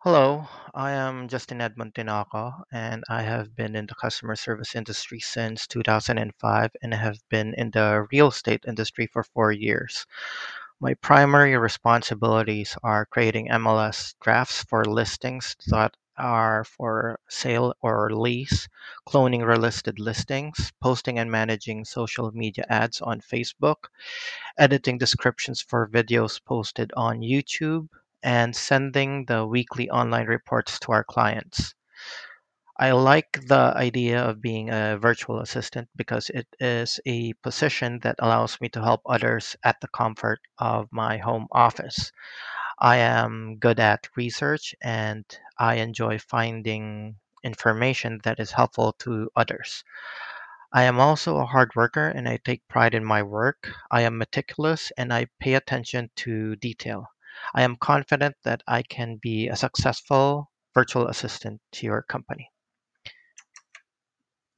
Hello, I am Justin Edmond Tinaco, and I have been in the customer service industry since 2005 and have been in the real estate industry for 4 years. My primary responsibilities are creating MLS drafts for listings that are for sale or lease, cloning relisted listings, posting and managing social media ads on Facebook, editing descriptions for videos posted on YouTube, and sending the weekly online reports to our clients. I like the idea of being a virtual assistant because it is a position that allows me to help others at the comfort of my home office. I am good at research and I enjoy finding information that is helpful to others. I am also a hard worker and I take pride in my work. I am meticulous and I pay attention to detail. I am confident that I can be a successful virtual assistant to your company.